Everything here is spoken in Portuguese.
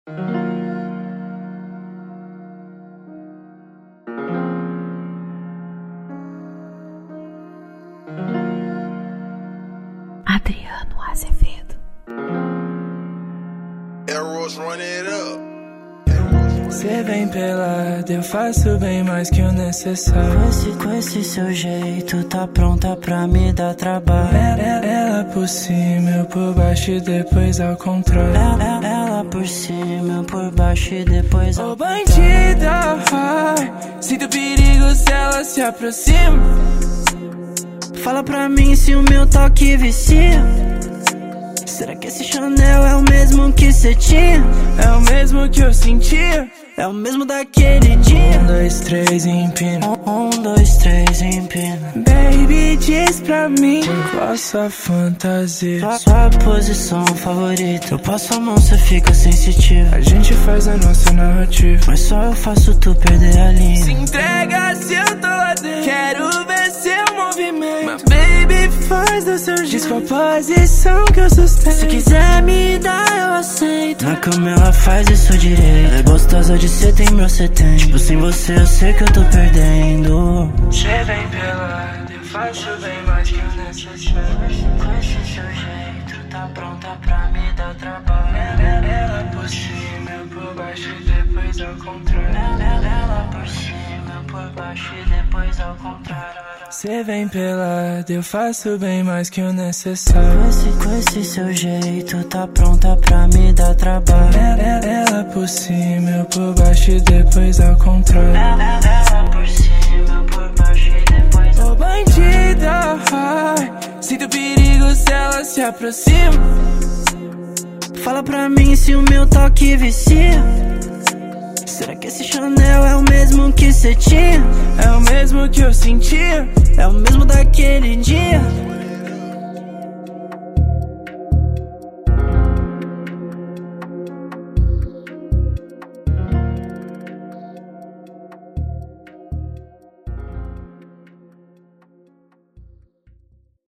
Adriano Azevedo. Cê vem pelado, eu faço bem mais que o necessário. Com esse seu jeito, tá pronta pra me dar trabalho. Ela por cima, eu por baixo e depois ao contrário. Ela por cima, eu por baixo e depois ao contrário. Ô bandida, sinto perigo se ela se aproxima. Fala pra mim se o meu toque vicia. Será que esse Chanel é o mesmo que cê tinha? É o mesmo que eu sentia. É o mesmo daquele dia. 1, 2, 3 e empina. 1, 2, 3 e empina. Baby, diz pra mim qual sua fantasia. Sua posição favorita. Eu passo a mão, cê fica sensitivo. A gente faz a nossa narrativa, mas só eu faço tu perder a linha. Se entrega se eu tô lá dentro. Quero ver seu movimento. Mas baby, faz do seu jeito. Diz qual posição que eu sustento. Se quiser me dar, eu aceito. Na cama ela faz isso direito. Ela é gostosa de cê, tem meu cê tem. Tipo, sem você eu sei que eu tô perdendo. Cê vem pelado, eu faço bem mais que o necessário. Com esse seu jeito, tá pronta pra me dar trabalho. Ela por cima, eu por baixo e depois ao contrário. Ela por cima, eu por baixo e depois ao contrário. Cê vem pelado, eu faço bem mais que o necessário. Com esse seu jeito, tá pronta pra me dar trabalho. Ela por cima, eu por baixo e depois ao contrário. Ela por cima, eu por baixo e depois ao contrário. Ô bandida, sinto perigo se ela se aproxima. Fala pra mim se o meu toque vicia. Será que esse Chanel é o mesmo que cê tinha? É o mesmo que eu sentia. É o mesmo daquele dia.